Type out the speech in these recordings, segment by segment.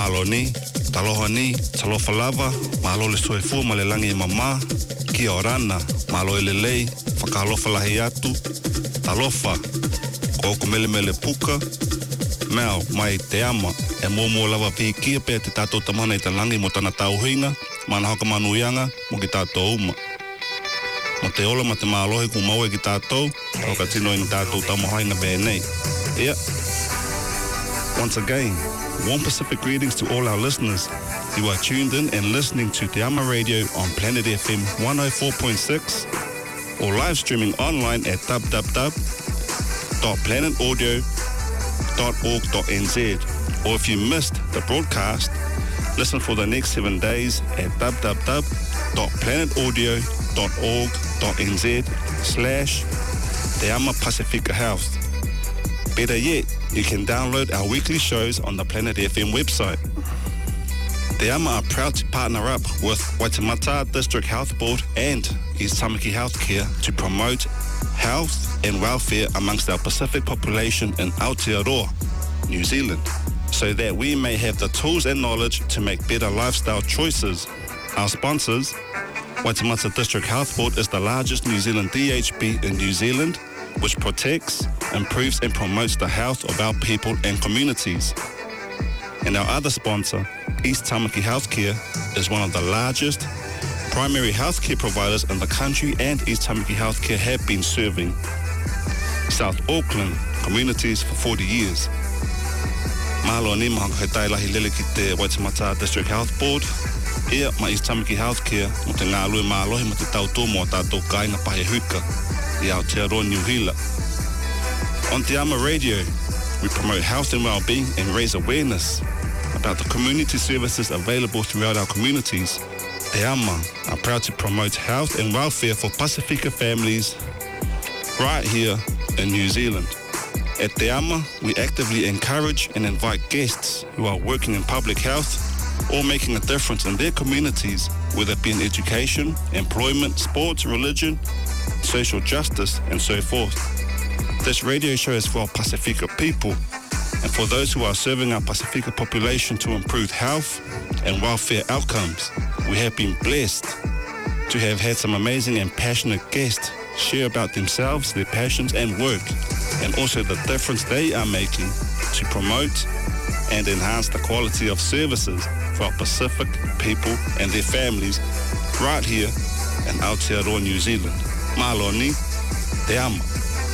Malo ni, taloha ni, talofa lava, malo le soefu ma le langi e mama, kia orana, malo e lelei, whakalofa lahi atu, talofa, koko mele mele puka, meo mai te ama, e mō lava pi kia pē te tātou tamana i te langi mo tana tauhinga, mana hoka manuianga, mo ki tātou uma. Mo te ola ma te mālohi ku maua ki tātou, hoka tino i tātou tamahainga bēnei. Yeah. Once again, warm Pacific greetings to all our listeners. You are tuned in and listening to Te Ama Radio on Planet FM 104.6 or live streaming online at www.planetaudio.org.nz. Or if you missed the broadcast, listen for the next 7 days at www.planetaudio.org.nz/Te Ama Pacifica Health. Better yet, you can download our weekly shows on the Planet FM website. Te Ama are proud to partner up with Waitemata District Health Board and East Tamaki Healthcare to promote health and welfare amongst our Pacific population in Aotearoa, New Zealand, so that we may have the tools and knowledge to make better lifestyle choices. Our sponsors, Waitemata District Health Board is the largest New Zealand DHB in New Zealand, which protects, improves and promotes the health of our people and communities. And our other sponsor, East Tamaki Healthcare, is one of the largest primary healthcare providers in the country, and East Tamaki Healthcare have been serving South Auckland communities for 40 years. Mahalo ni mahanga he tailahi lele ki te Waitemata District Health Board. Ia ma East Tamaki Healthcare mo te ngā lue mālohi mo te tauto mo tātou kainga pahe huka i Aotearoa New Hila. On Te Ama Radio, we promote health and well-being and raise awareness about the community services available throughout our communities. Te Ama are proud to promote health and welfare for Pacifica families right here in New Zealand. At Te Ama, we actively encourage and invite guests who are working in public health or making a difference in their communities, whether it be in education, employment, sports, religion, social justice, and so forth. This radio show is for our Pacifica people and for those who are serving our Pacifica population to improve health and welfare outcomes. We have been blessed to have had some amazing and passionate guests share about themselves, their passions and work, and also the difference they are making to promote and enhance the quality of services for our Pacific people and their families right here in Aotearoa, New Zealand. Mahalo ni, Te Ama.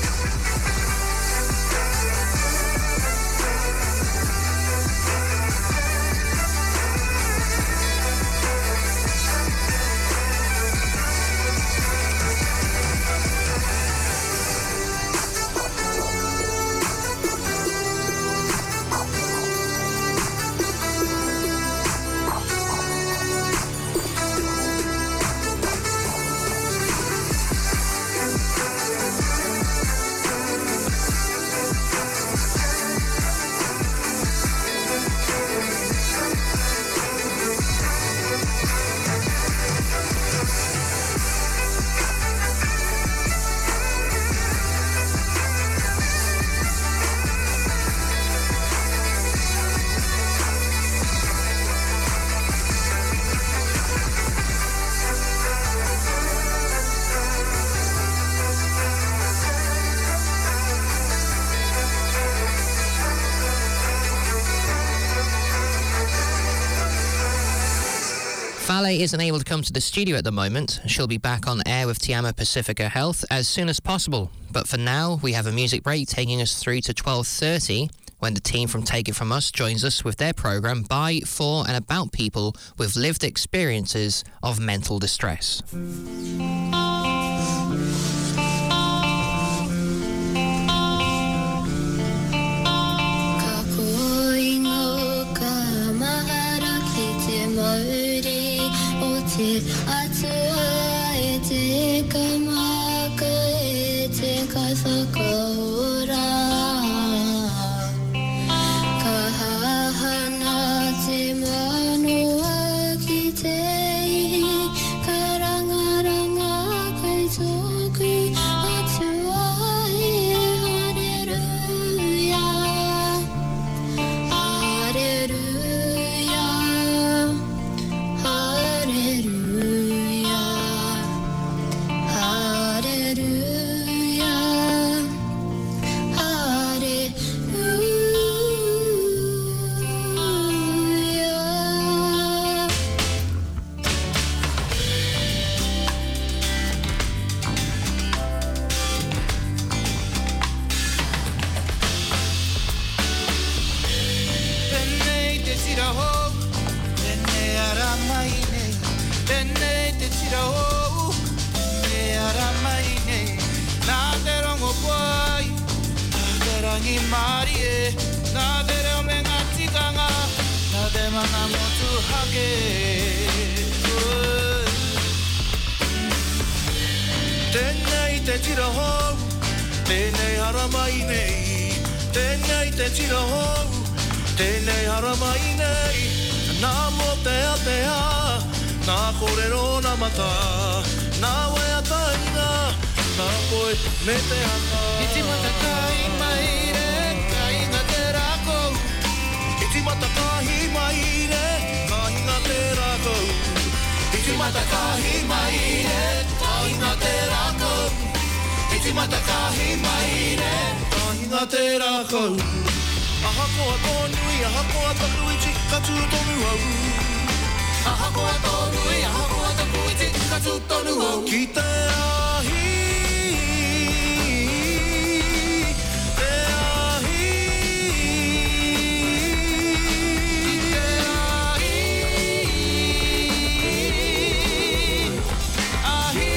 Fale isn't able to come to the studio at the moment. She'll be back on air with Te Ama Pacifica Health as soon as possible. But for now, we have a music break taking us through to 12:30 when the team from Take It From Us joins us with their programme by, for and about people with lived experiences of mental distress. Atua e te kamaka e te kasakaura ka hahana te manua ki te ihi ka rangaranga kai toku atua e hallelujah hallelujah tira ho, tene ara mai nei. Tene te tira ho, tene ara mai nei. Na te rongo puai, na te rangi marie, na te reo menga tikanga, na te mana motu hake. Tēnei te tira hou, tēnei hara mai nei. Tēnei te tira hou, tēnei hara mai nei. Nā mō te atea, nā kōrero nā mata, nā wea tainga, nā koe me te haka. Iti mata kahi mai re, kahinga te rākou. Iti mata kahi mai re, kahinga te rākou. Iti mata kahi mai re, kahinga te rākou. Iti mata kahi mai re, kahinga te rākou. Aha koa tōnui, aha koa taku i tika tū tonu au. Aha koa tōnui, aha koa taku i tika tū tonu au. Ki te ahi, te ahi. Ki te ahi,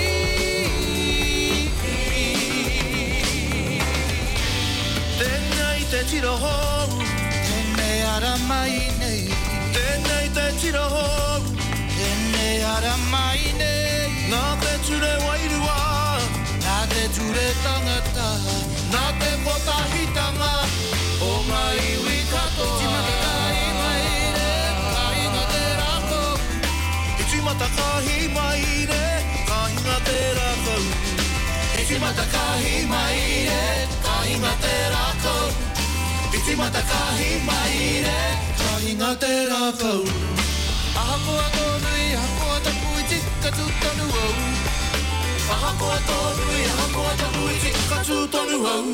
tēnei te tira hou, tēnei ara mai nei. Tēnei te tira hou, tēnei ara mai nei. Nā te ture wairua, nā te ture tangata, nā te potahitanga, o mai ui kato. Iti mata kahi mai re, kahinga te rākou. Iti mata kahi mai re, kahinga te rākou. Iti mata kahi mai re, kahinga te rākou. Iti mata kahi mai re, kahinga te rākou. Aha koa tōnui, aha koa taku i tika tū tonu au. Aha koa tōnui, aha koa taku i tika tū tonu au.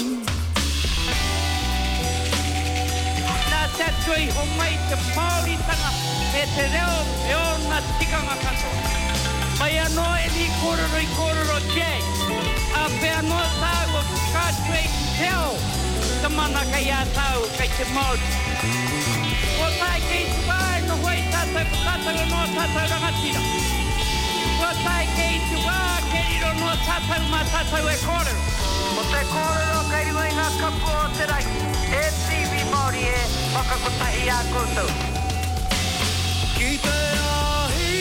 Nā te tui ho mai te Māoritanga e te reo e o nā tikanga katoa. Mai anō e ni kōrero Jay. A pe anō tāu o kātui teo. Ka mana kai a tāu kai te Māori. Ko tai kei te wāe no hoi tātou pukatau no tātou rangatira. Ko tai kei te wā ke riro no tātou mā tātou e kōrero. Ko te kōrero kei rua i ngā kapu o te rai. E TV Māori e whakakotahi a koutou. Ki te ahi,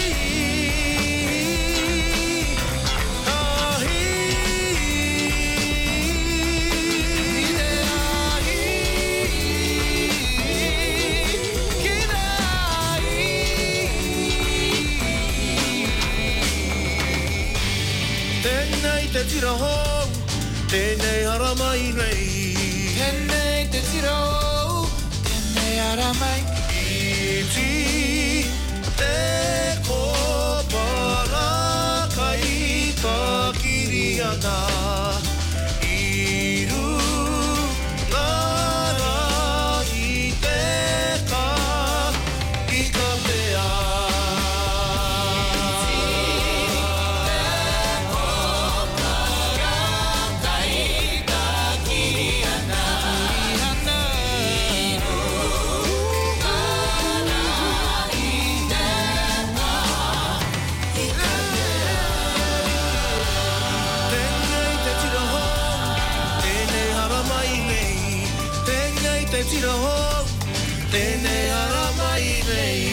ahi. Ki te ahi, ki te ahi. Tēnei te tira hou, tēnei hara mai nei. Tēnei te tira hou, tēnei hara mai. Iti te kopara kai ka kiri ana. I runga i te ka i ka pea. Te tira hou, tēnei ara mai nei.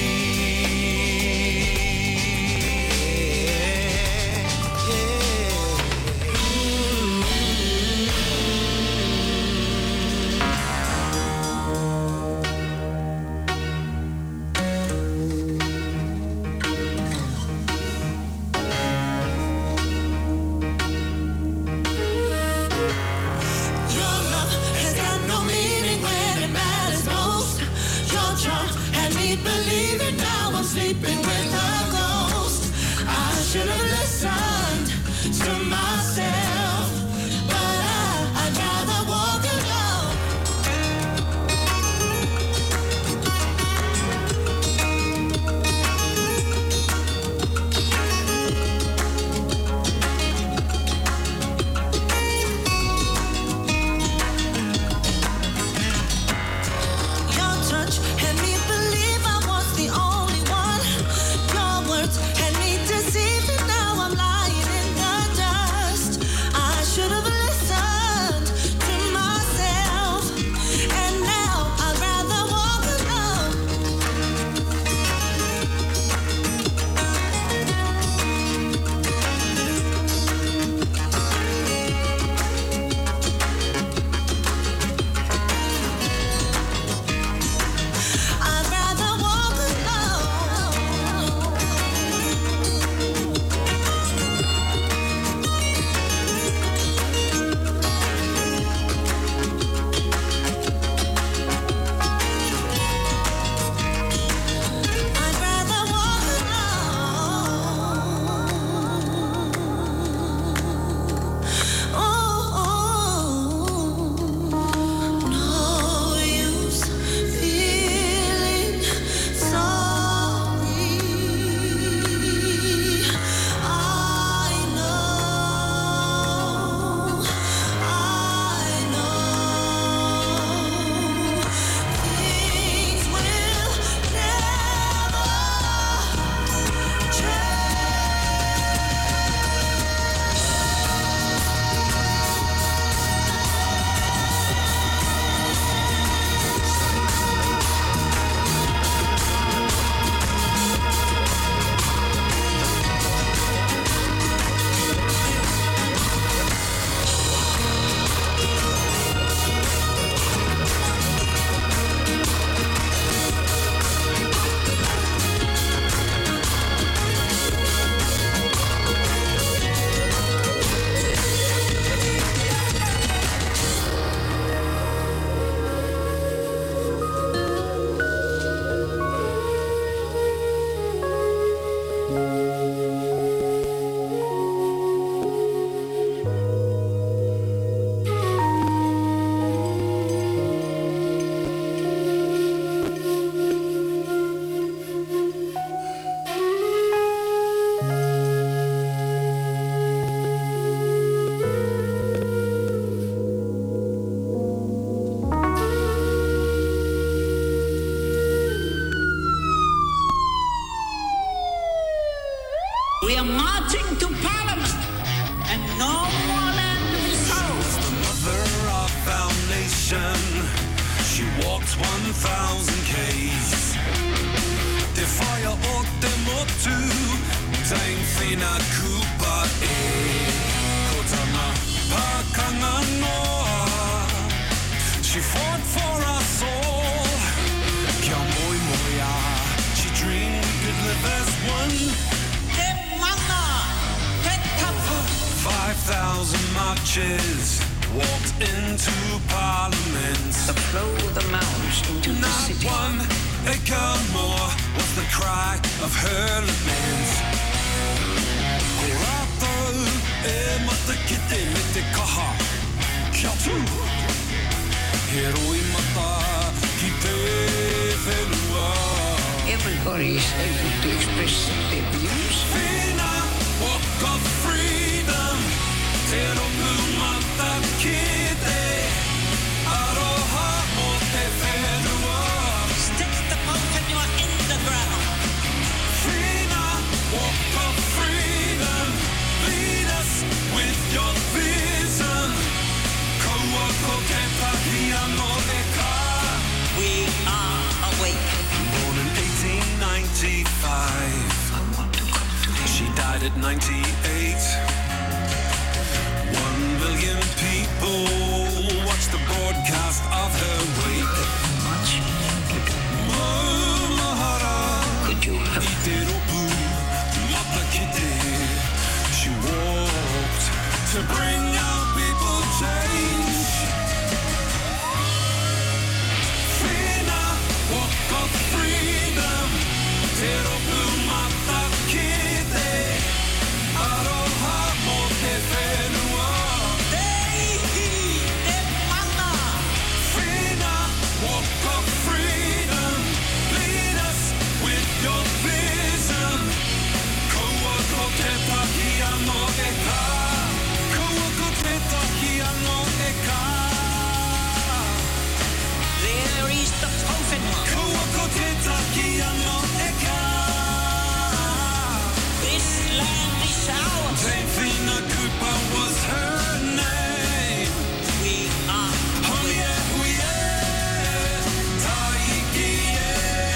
Your love has got no meaning when it matters most. Your charm had me believing, now I'm sleeping with a ghost. I should have listened to myself, but I'd rather walk alone. Your touch had me believing. are marching to Parliament, and no more land to be sold. The mother of our nation, she walked 1,000 Ks. Te whaia o te motu, Dame Whina Kupa e. Ko tana pakanga noa, she fought for us all. Kia moi moia, she dreamed we could live as one. Te mana, te tapu. 5,000 marches walked into Parliament. The flow of the mounds into the Not city. one acre more was the cry of her lament. Ko rātou e matakite me te kaha, kia tū. He roi mata ki te whenua. Everybody is able to express their views. Whina, walk of freedom, te ropu mata ki te aroha mo te whenua. Stick the Poufenua in the ground. Whina, walk of freedom, lead us with your vision. Kaua ko te pahia no e ka. We are awake. Born in 1895, she died at 98. 1 million people watched the broadcast of her wake. Much to do. Mahara, Could you have I te ropu, mata ki te. She walked to bring our people change. Whina, walk of freedom, te ropu mata ki te. Aroha mo te whenua. te mana? Whina, walk of freedom, lead us with your vision. Kaua ko te pahia no e ka. Kaua ko te pahia no e ka. There is the Poufenua. Kaua ko te pahia no e ka. This land is ours. Dame Whina Kupa was her name. We are Huie, huie, taiki e.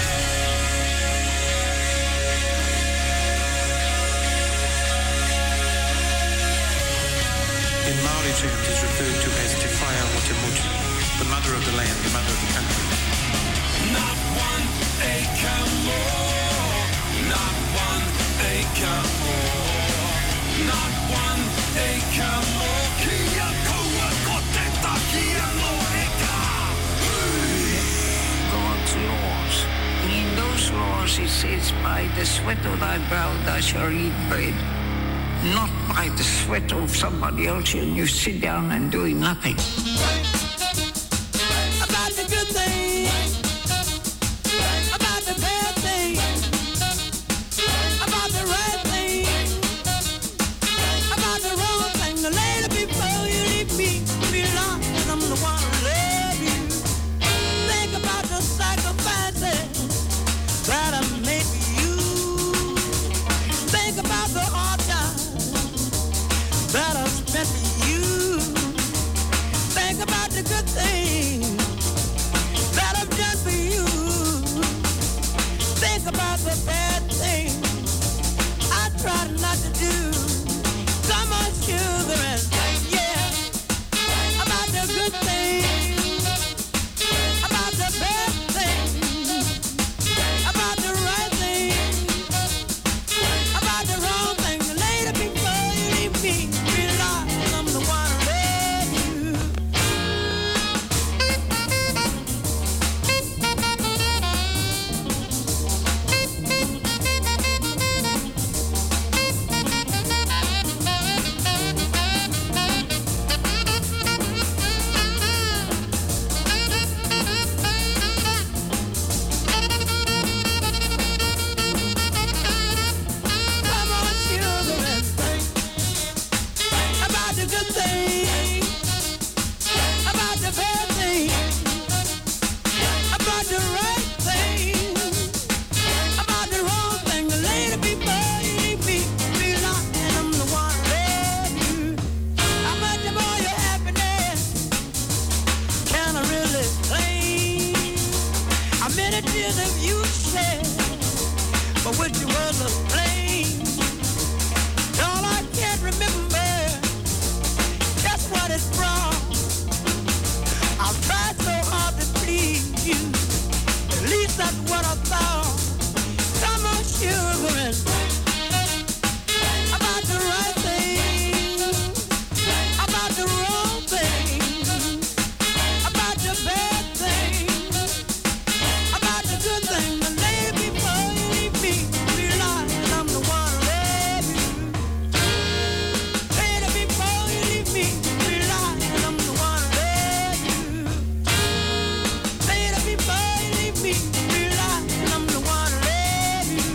In Maori chant is referred to as Te Whaia o Te Motu, the mother of the land, the mother of the country. Not 1 acre more, not 1 acre more, not 1 acre more. Kia kaua ko te takia no e ka. God's laws. In those laws it says, by the sweat of thy brow thou shalt eat bread. Not by the sweat of somebody else and you sit down and doing nothing. About the good thing, about the bad thing, about the right thing, about the wrong thing. The later before you leave me belong, and I'm the one who love you. Think about the sacrifices that I made for you. Think about the hard times that I spent for you. Think about the How many tears have you shed? But which was a flame. All I can't remember just what it's from. I've tried so hard to please you. At least that's what I thought. Come on, sugar, and about the right thing, about the wrong thing, about the bad thing, about the good thing. The day before you leave me, realize I'm the one who love you. Later before you leave me, realize I'm the one who love you. Later before you leave me, realize I'm the one who love you.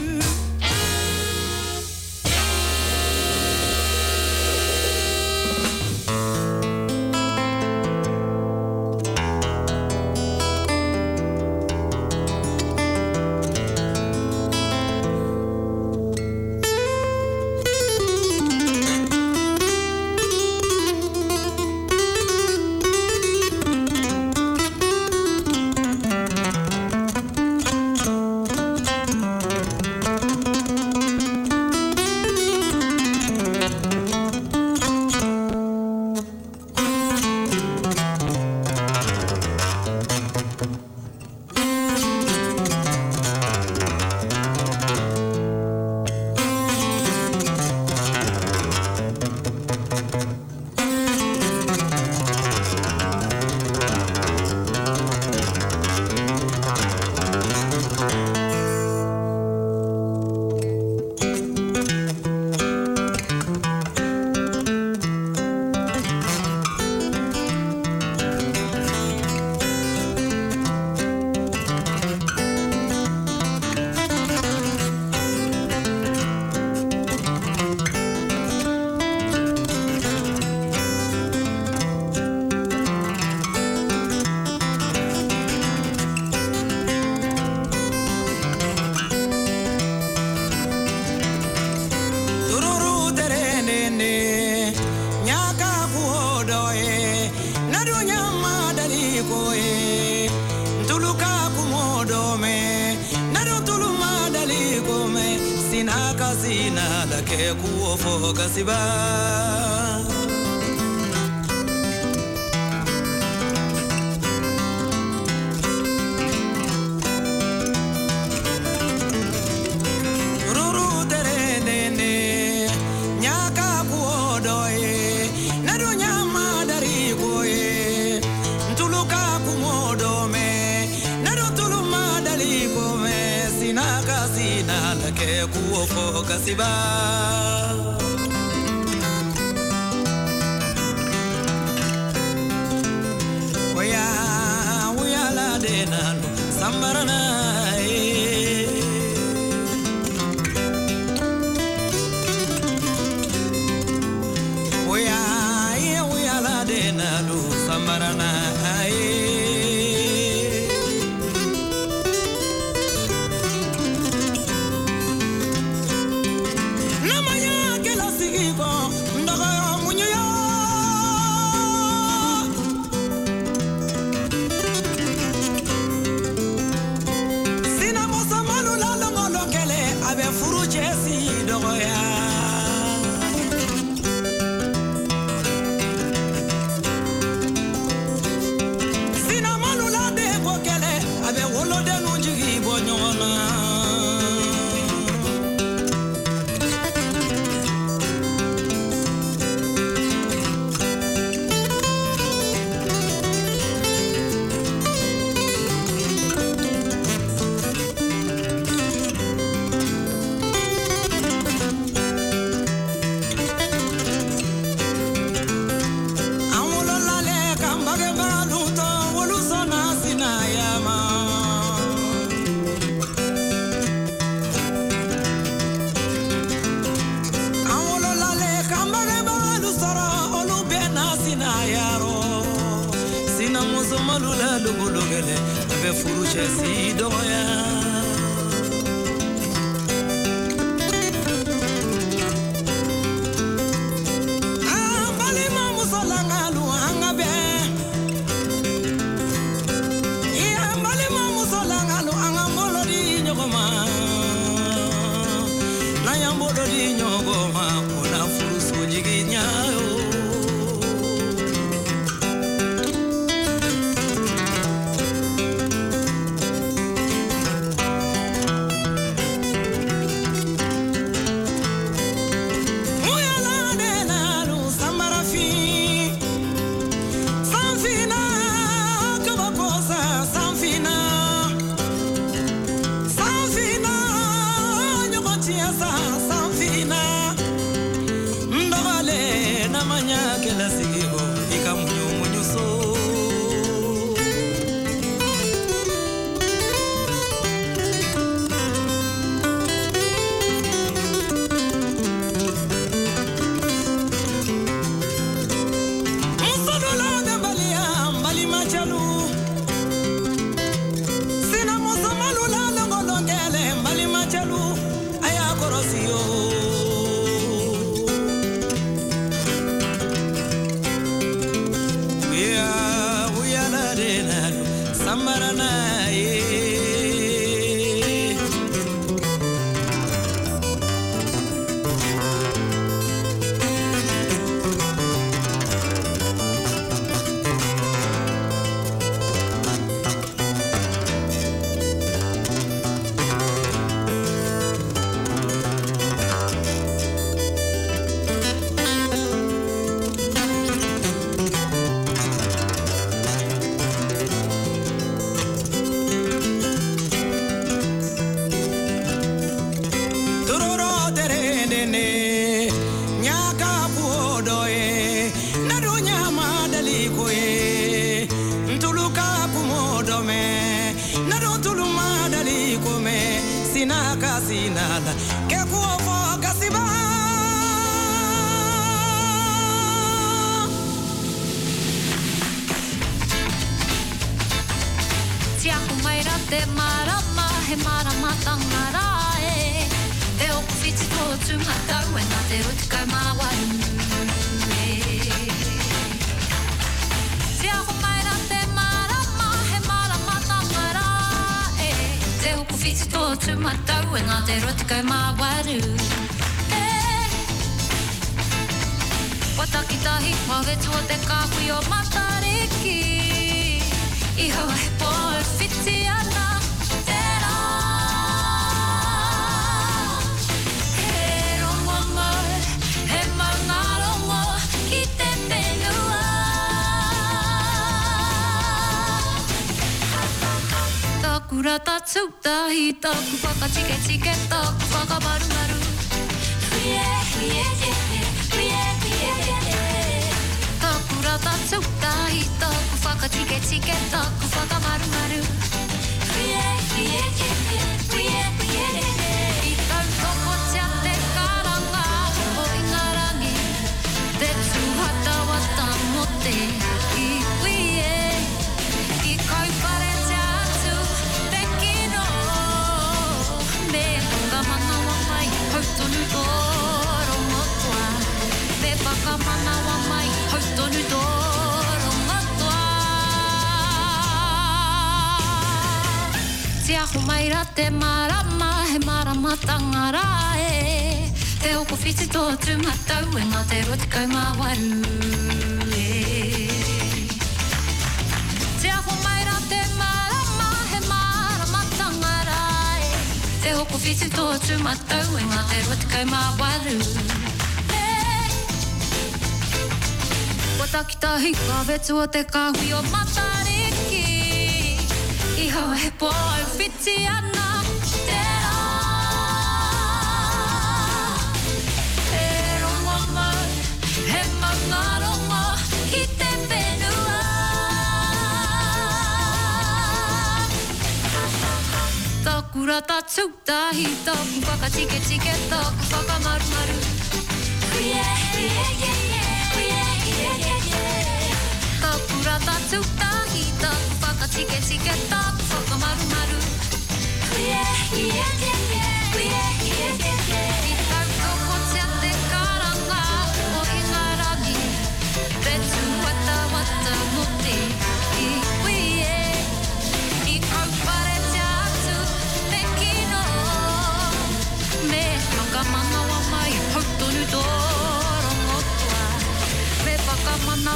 Mana wa mai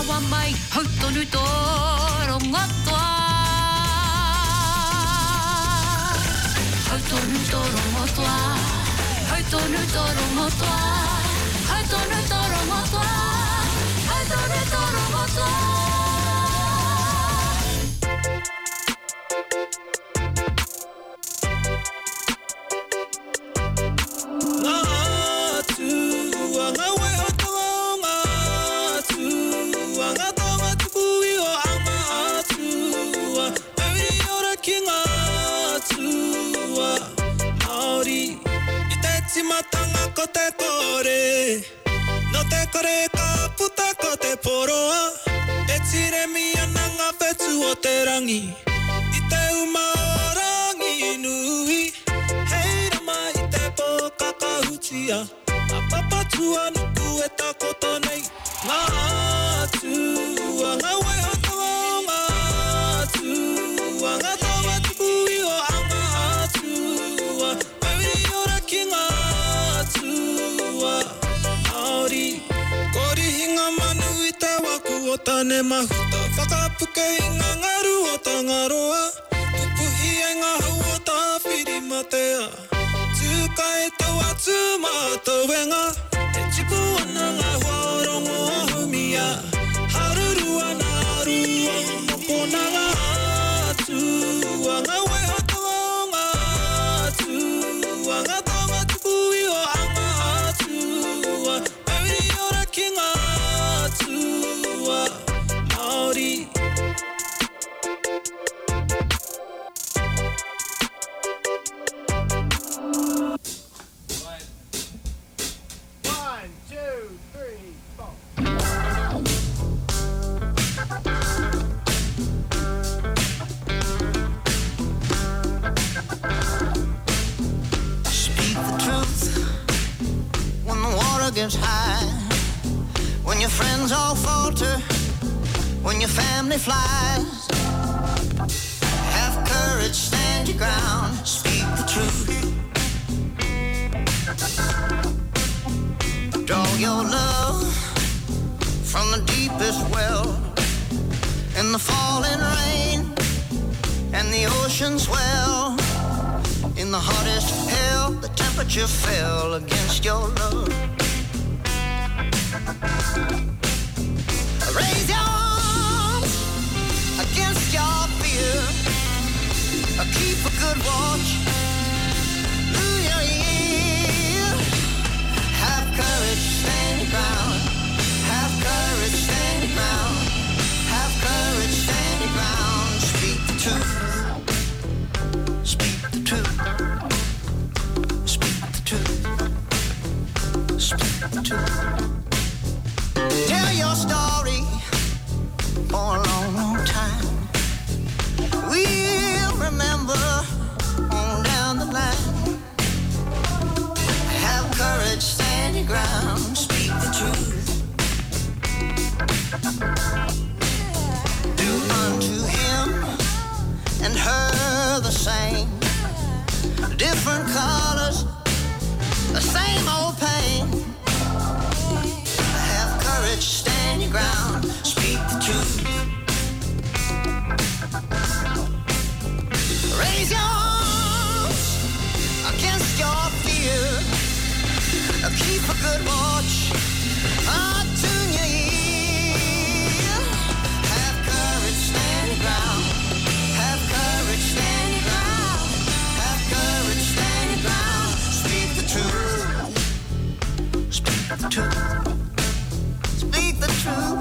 rawa mai hau tonu toro ngotoa. Hau tonu toro ngotoa. Hau tonu toro ngotoa. Hau tonu toro ngotoa. Hau tonu toro ngotoa. Matanga ko te kore no te kore ka puta ko te poroa e tire mi ananga fetu o te rangi I te uma rangi nui hei rama I te po kakahutia a papa tua nuku e takoto nei ngā tua ngā wai hatawa ngā tua ngā tawa tuku I o anga tua mawiri ora ki ngā Aori, kori hinga manu I te waku o tane mahuta Whakapuke I ngā ngaru o ta ngaroa Pupuhi e ngā hau o ta whirimatea Tūka e tau atu mātou e ngā E tipu ana ngā huarongo ahumia Haruru ana arua Moko na ngā atua Ngā wai hatawa ngā atua Ngā tawa tuku I o anga atua Mawiri ora ki ngā atua Māori gets high, when your friends all falter, when your family flies, have courage, stand your ground, speak the truth. Draw your love from the deepest well, in the falling rain and the ocean swell. In the hottest hell, the temperature fell against your love. Raise your arms against your fear. Keep a good watch through your ear. Have courage, stand your ground. Have courage, stand your ground. Have courage, stand your ground. Speak the truth. Speak the truth. Speak the truth. Speak the truth. Tell your story for a long, long time. We'll remember on down the line. Have courage, stand your ground, speak the truth. Do unto him and her the same. Different colors, the same old pain. Courage, stand your ground, speak the truth. Raise your arms against your fear. Keep a good watch, tune your ear. Have courage, stand your ground. Have courage, stand your ground. Have courage, stand your ground. Speak the truth. Speak the truth. Speak the truth.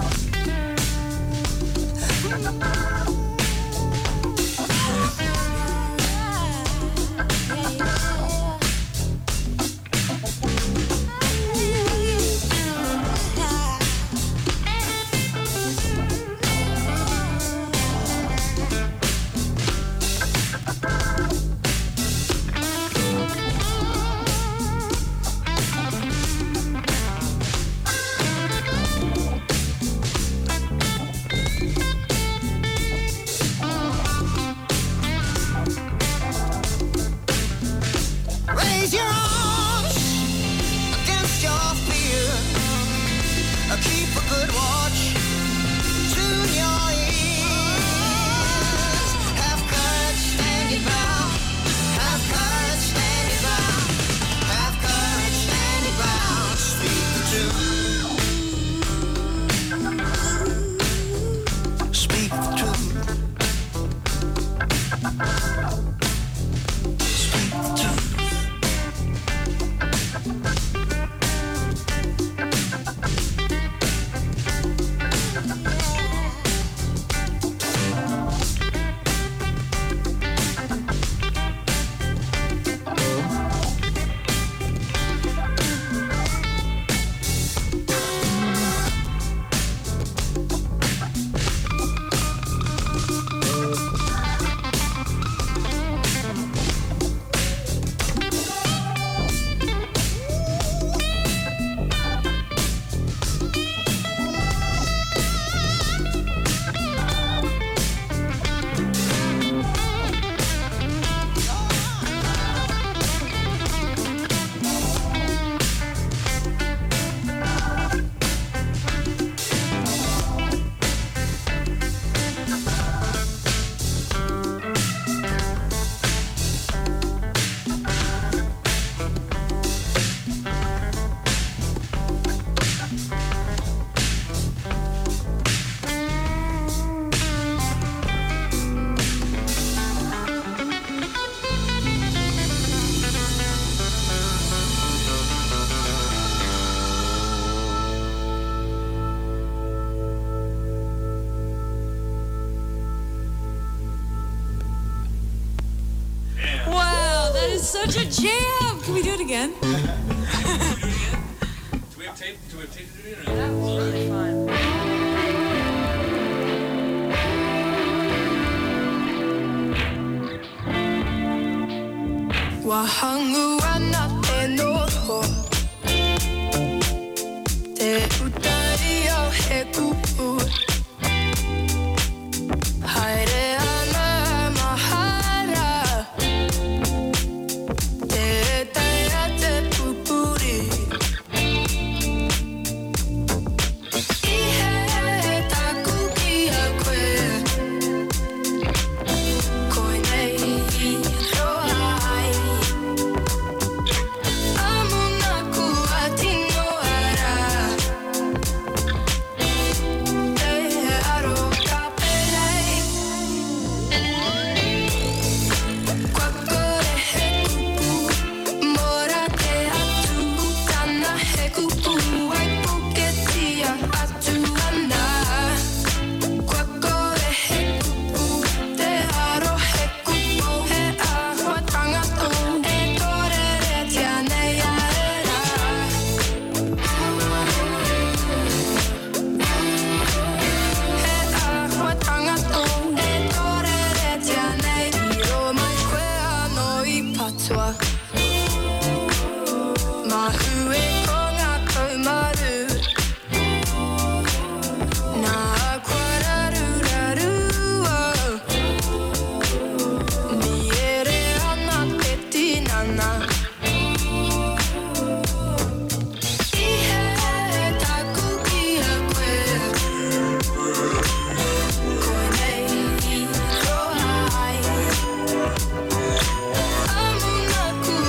it's such a jam. Can we do it again? Do we have tape to do it? That was really fun. Wahangu ana te noho Te utari au he kupu Haere ana mahara Te tai a te pupuri I he taku ki a koe Koe nei I roa ai Amunaku atino ara Te aro kapelei Kwakore he kupu Mora te atu Kana he kupu Ai puketia atu ana Kwakore he kupu Te aro he kupu He ahua tangatu E torere tia nei aera He ahua tangatu E torere tia nei Iro mai koe ano I patua Mahue ko ngā kaumaru Nā kwararu raru Ni ere ana te tinana I he taku ki a koe Koe nei I roa ai Amunaku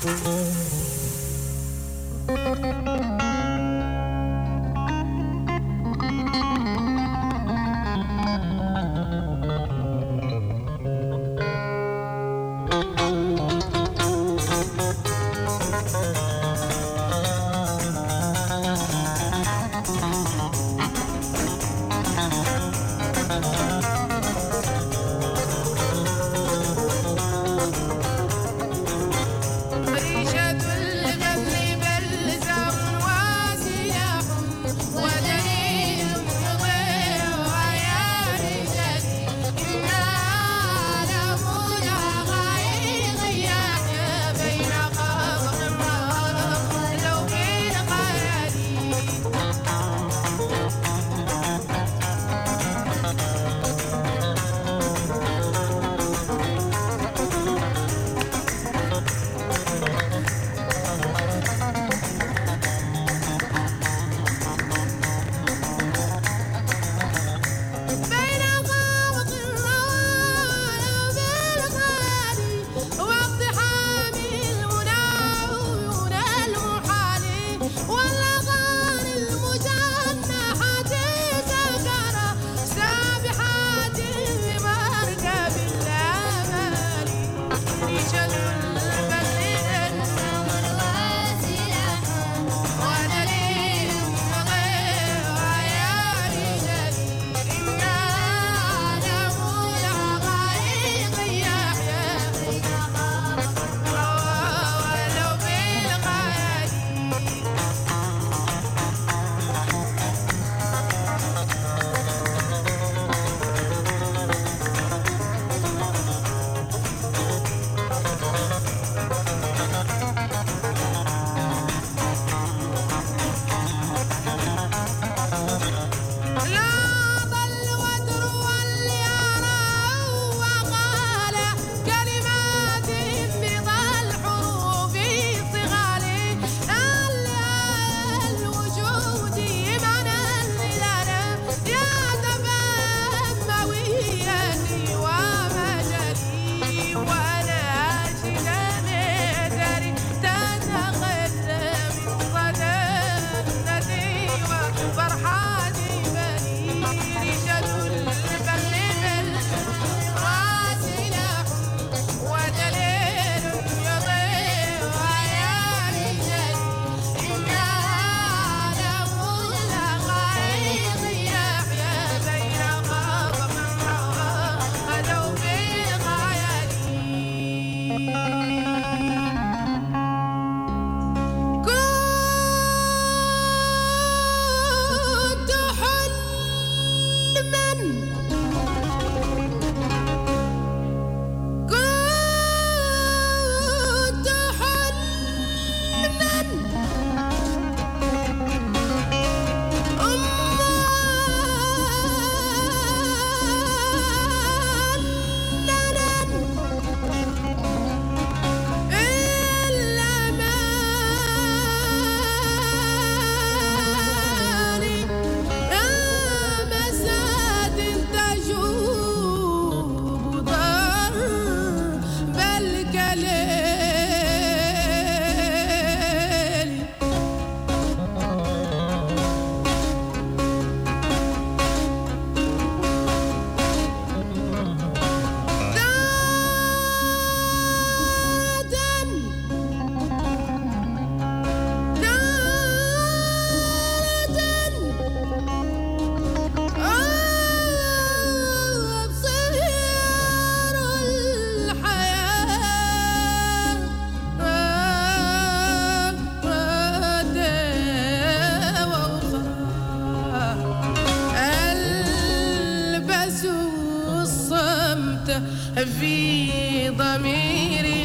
في ضميري